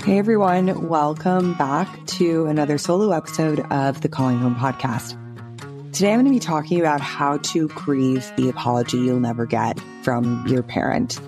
Hey everyone, welcome back to another solo episode of the Calling Home podcast. Today I'm going to be talking about how to grieve the apology you'll never get from your parent.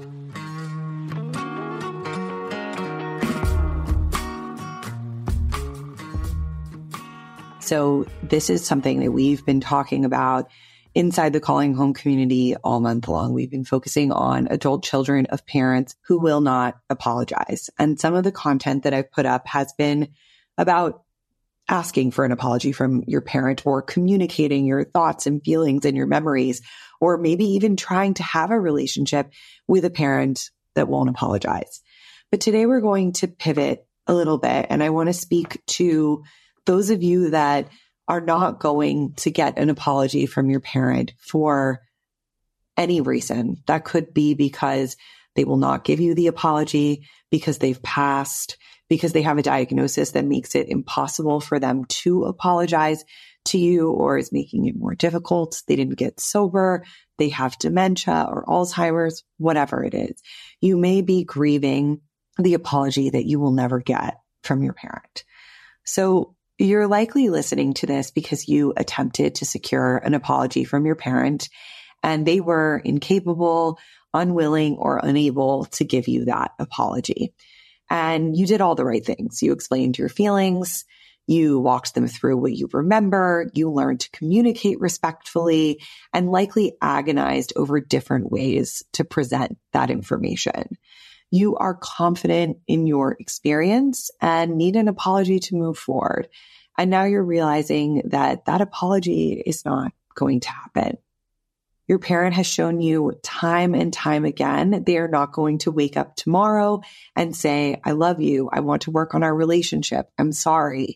So this is something that we've been talking about inside the Calling Home community all month long. We've been focusing on adult children of parents who will not apologize. And some of the content that I've put up has been about asking for an apology from your parent or communicating your thoughts and feelings and your memories, or maybe even trying to have a relationship with a parent that won't apologize. But today we're going to pivot a little bit, and I want to speak to those of you that are not going to get an apology from your parent for any reason. That could be because they will not give you the apology, because they've passed, because they have a diagnosis that makes it impossible for them to apologize to you or is making it more difficult. They didn't get sober. They have dementia or Alzheimer's, whatever it is. You may be grieving the apology that you will never get from your parent. So you're likely listening to this because you attempted to secure an apology from your parent and they were incapable, unwilling, or unable to give you that apology. And you did all the right things. You explained your feelings. You walked them through what you remember. You learned to communicate respectfully and likely agonized over different ways to present that information. You are confident in your experience and need an apology to move forward. And now you're realizing that that apology is not going to happen. Your parent has shown you time and time again, they are not going to wake up tomorrow and say, I love you. I want to work on our relationship. I'm sorry.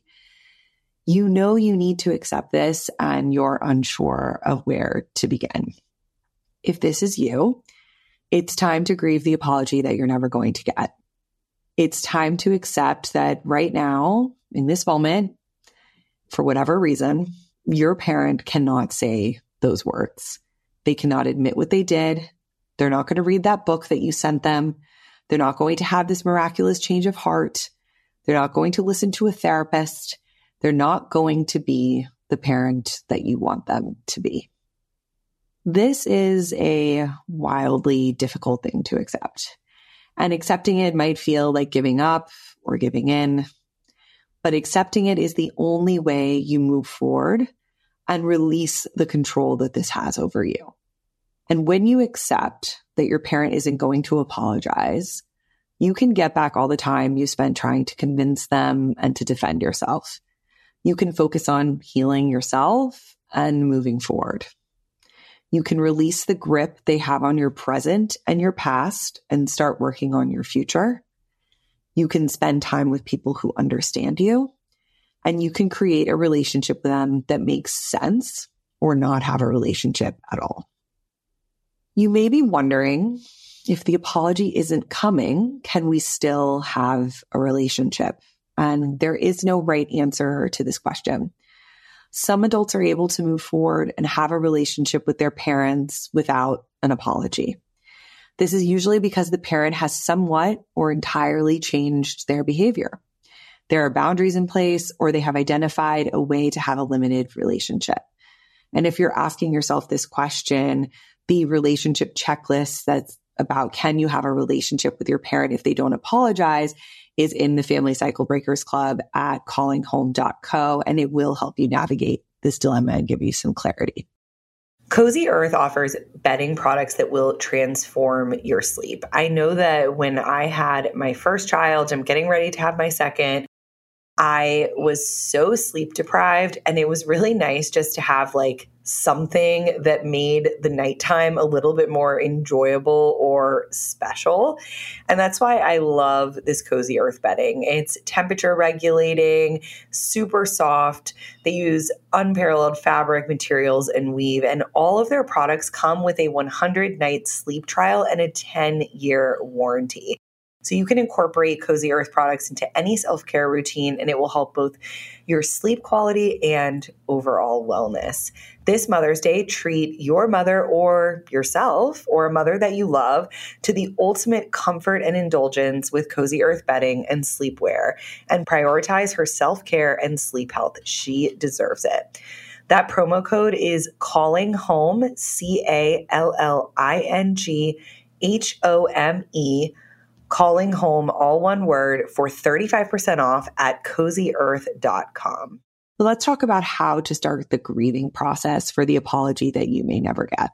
You know you need to accept this and you're unsure of where to begin. If this is you, it's time to grieve the apology that you're never going to get. It's time to accept that right now, in this moment, for whatever reason, your parent cannot say those words. They cannot admit what they did. They're not going to read that book that you sent them. They're not going to have this miraculous change of heart. They're not going to listen to a therapist. They're not going to be the parent that you want them to be. This is a wildly difficult thing to accept. And accepting it might feel like giving up or giving in. But accepting it is the only way you move forward and release the control that this has over you. And when you accept that your parent isn't going to apologize, you can get back all the time you spent trying to convince them and to defend yourself. You can focus on healing yourself and moving forward. You can release the grip they have on your present and your past and start working on your future. You can spend time with people who understand you, and you can create a relationship with them that makes sense or not have a relationship at all. You may be wondering, if the apology isn't coming, can we still have a relationship? And there is no right answer to this question. Some adults are able to move forward and have a relationship with their parents without an apology. This is usually because the parent has somewhat or entirely changed their behavior. There are boundaries in place, or they have identified a way to have a limited relationship. And if you're asking yourself this question, the relationship checklist that's about can you have a relationship with your parent if they don't apologize is in the Family Cycle Breakers Club at callinghome.co, and it will help you navigate this dilemma and give you some clarity. Cozy Earth offers bedding products that will transform your sleep. I know that when I had my first child, I'm getting ready to have my second, I was so sleep deprived, and it was really nice just to have like something that made the nighttime a little bit more enjoyable or special. And that's why I love this Cozy Earth bedding. It's temperature regulating, super soft. They use unparalleled fabric materials and weave, and all of their products come with a 100-night sleep trial and a 10-year warranty. So you can incorporate Cozy Earth products into any self-care routine, and it will help both your sleep quality and overall wellness. This Mother's Day, treat your mother or yourself or a mother that you love to the ultimate comfort and indulgence with Cozy Earth bedding and sleepwear, and prioritize her self-care and sleep health. She deserves it. That promo code is Calling Home, CALLINGHOME, Calling Home, all one word, for 35% off at CozyEarth.com. Let's talk about how to start the grieving process for the apology that you may never get.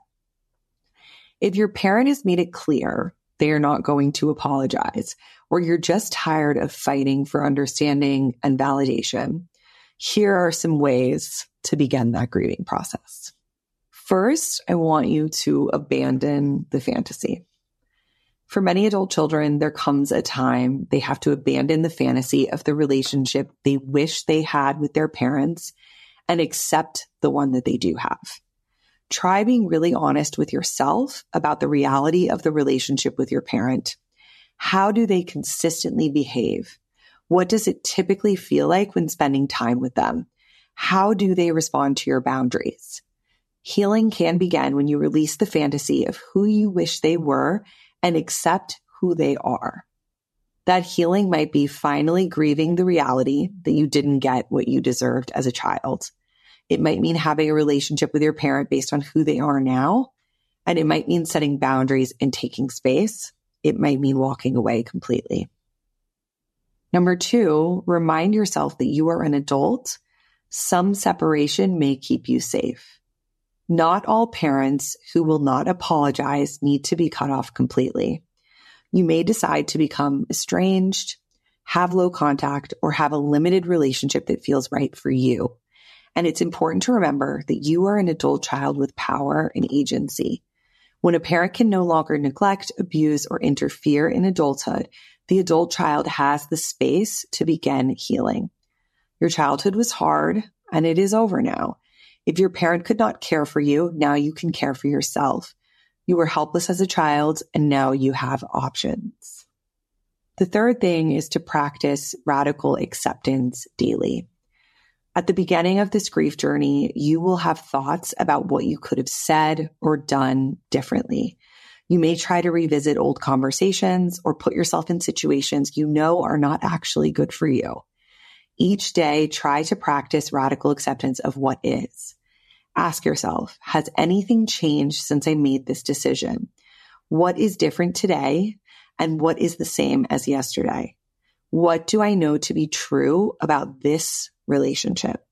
If your parent has made it clear they are not going to apologize, or you're just tired of fighting for understanding and validation, here are some ways to begin that grieving process. First, I want you to abandon the fantasy. For many adult children, there comes a time they have to abandon the fantasy of the relationship they wish they had with their parents and accept the one that they do have. Try being really honest with yourself about the reality of the relationship with your parent. How do they consistently behave? What does it typically feel like when spending time with them? How do they respond to your boundaries? Healing can begin when you release the fantasy of who you wish they were and accept who they are. That healing might be finally grieving the reality that you didn't get what you deserved as a child. It might mean having a relationship with your parent based on who they are now. And it might mean setting boundaries and taking space. It might mean walking away completely. Number 2, remind yourself that you are an adult. Some separation may keep you safe. Not all parents who will not apologize need to be cut off completely. You may decide to become estranged, have low contact, or have a limited relationship that feels right for you. And it's important to remember that you are an adult child with power and agency. When a parent can no longer neglect, abuse, or interfere in adulthood, the adult child has the space to begin healing. Your childhood was hard, and it is over now. If your parent could not care for you, now you can care for yourself. You were helpless as a child, and now you have options. The third thing is to practice radical acceptance daily. At the beginning of this grief journey, you will have thoughts about what you could have said or done differently. You may try to revisit old conversations or put yourself in situations you know are not actually good for you. Each day, try to practice radical acceptance of what is. Ask yourself, has anything changed since I made this decision? What is different today? And what is the same as yesterday? What do I know to be true about this relationship?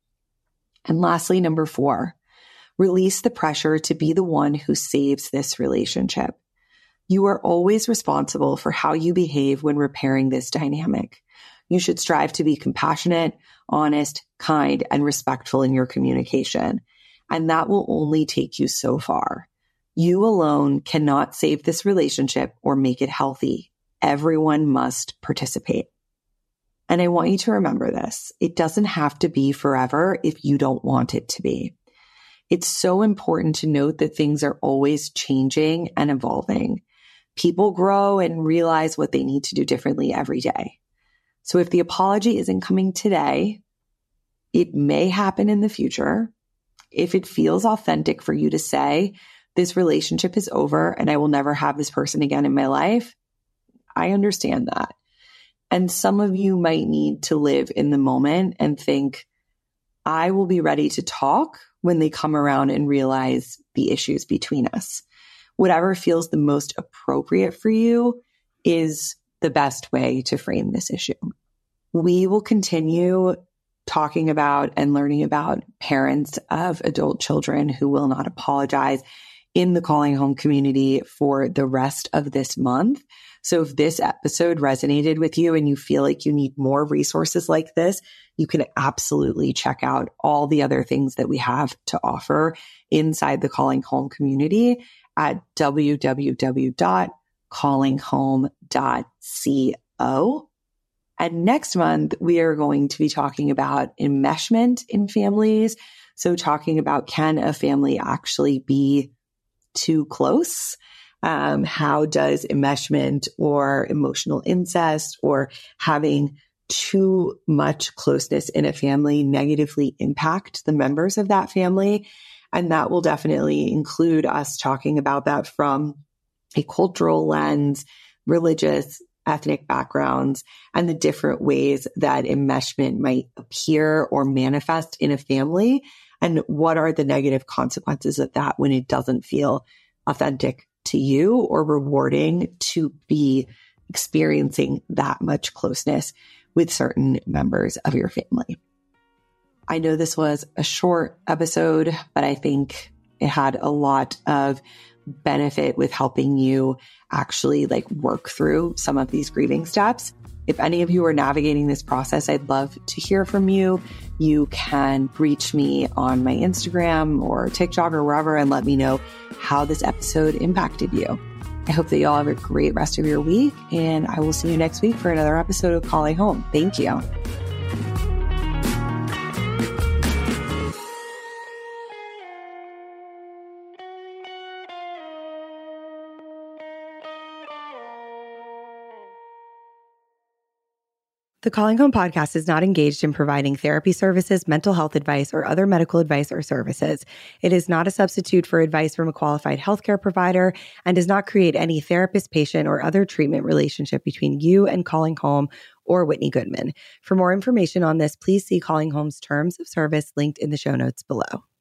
And lastly, number 4, release the pressure to be the one who saves this relationship. You are always responsible for how you behave when repairing this dynamic. You should strive to be compassionate, honest, kind, and respectful in your communication. And that will only take you so far. You alone cannot save this relationship or make it healthy. Everyone must participate. And I want you to remember this. It doesn't have to be forever if you don't want it to be. It's so important to note that things are always changing and evolving. People grow and realize what they need to do differently every day. So if the apology isn't coming today, it may happen in the future. If it feels authentic for you to say, this relationship is over and I will never have this person again in my life, I understand that. And some of you might need to live in the moment and think, I will be ready to talk when they come around and realize the issues between us. Whatever feels the most appropriate for you is the best way to frame this issue. We will continue talking about and learning about parents of adult children who will not apologize in the Calling Home community for the rest of this month. So if this episode resonated with you and you feel like you need more resources like this, you can absolutely check out all the other things that we have to offer inside the Calling Home community at www.callinghome.co. And next month, we are going to be talking about enmeshment in families. So talking about, can a family actually be too close? How does enmeshment or emotional incest or having too much closeness in a family negatively impact the members of that family? And that will definitely include us talking about that from a cultural lens, religious, ethnic backgrounds, and the different ways that enmeshment might appear or manifest in a family. And what are the negative consequences of that when it doesn't feel authentic to you or rewarding to be experiencing that much closeness with certain members of your family. I know this was a short episode, but I think it had a lot of benefit with helping you actually work through some of these grieving steps. If any of you are navigating this process, I'd love to hear from you. You can reach me on my Instagram or TikTok or wherever and let me know how this episode impacted you. I hope that you all have a great rest of your week, and I will see you next week for another episode of Calling Home. Thank you. The Calling Home podcast is not engaged in providing therapy services, mental health advice, or other medical advice or services. It is not a substitute for advice from a qualified healthcare provider and does not create any therapist, patient, or other treatment relationship between you and Calling Home or Whitney Goodman. For more information on this, please see Calling Home's terms of service linked in the show notes below.